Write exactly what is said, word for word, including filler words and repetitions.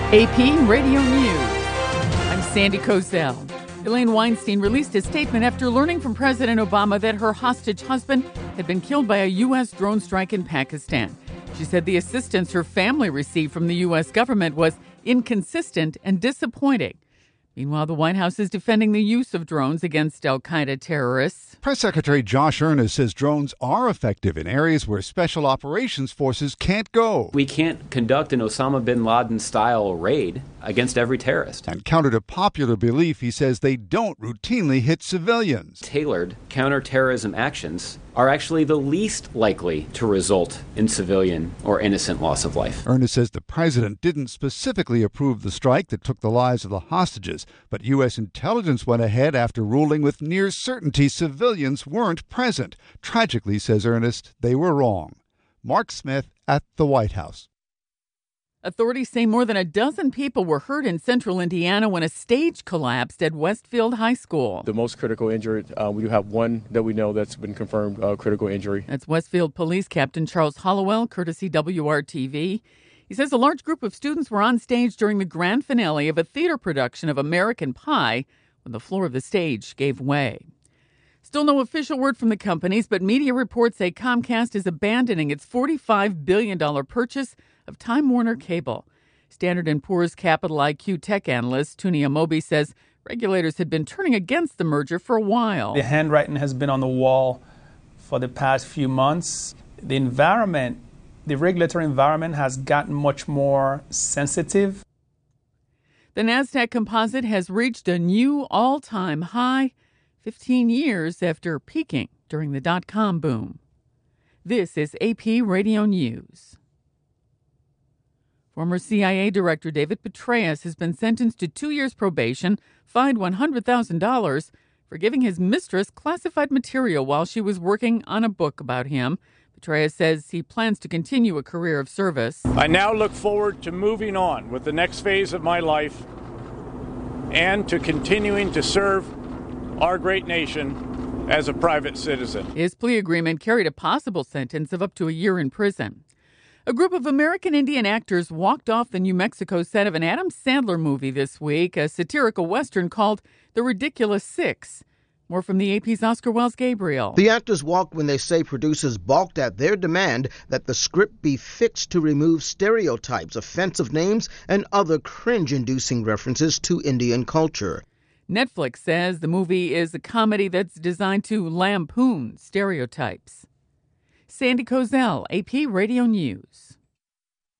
A P Radio News. I'm Sandy Kozel. Elaine Weinstein released a statement after learning from President Obama that her hostage husband had been killed by a U S drone strike in Pakistan. She said the assistance her family received from the U S government was inconsistent and disappointing. Meanwhile, the White House is defending the use of drones against al-Qaeda terrorists. Press Secretary Josh Earnest says drones are effective in areas where special operations forces can't go. We can't conduct an Osama bin Laden-style raid against every terrorist. And counter to popular belief, he says they don't routinely hit civilians. Tailored counterterrorism actions are actually the least likely to result in civilian or innocent loss of life. Earnest says the president didn't specifically approve the strike that took the lives of the hostages, but U S intelligence went ahead after ruling with near certainty civilians weren't present. Tragically, says Earnest, they were wrong. Mark Smith at the White House. Authorities say more than a dozen people were hurt in central Indiana when a stage collapsed at Westfield High School. The most critical injured, uh, we do have one that we know that's been confirmed uh, critical injury. That's Westfield Police Captain Charles Hollowell, courtesy W R T V. He says a large group of students were on stage during the grand finale of a theater production of American Pie when the floor of the stage gave way. Still no official word from the companies, but media reports say Comcast is abandoning its forty-five billion dollars purchase of Time Warner Cable. Standard and Poor's Capital I Q tech analyst Tunia Moby says regulators had been turning against the merger for a while. The handwriting has been on the wall for the past few months. The environment, the regulatory environment has gotten much more sensitive. The NASDAQ composite has reached a new all-time high fifteen years after peaking during the dot-com boom. This is A P Radio News. Former C I A Director David Petraeus has been sentenced to two years probation, fined one hundred thousand dollars for giving his mistress classified material while she was working on a book about him. Petraeus says he plans to continue a career of service. I now look forward to moving on with the next phase of my life and to continuing to serve our great nation as a private citizen. His plea agreement carried a possible sentence of up to a year in prison. A group of American Indian actors walked off the New Mexico set of an Adam Sandler movie this week, a satirical Western called The Ridiculous Six. More from the A P's Oscar Wells Gabriel. The actors walked when they say producers balked at their demand that the script be fixed to remove stereotypes, offensive names, and other cringe-inducing references to Indian culture. Netflix says the movie is a comedy that's designed to lampoon stereotypes. Sandy Kozel, A P Radio News.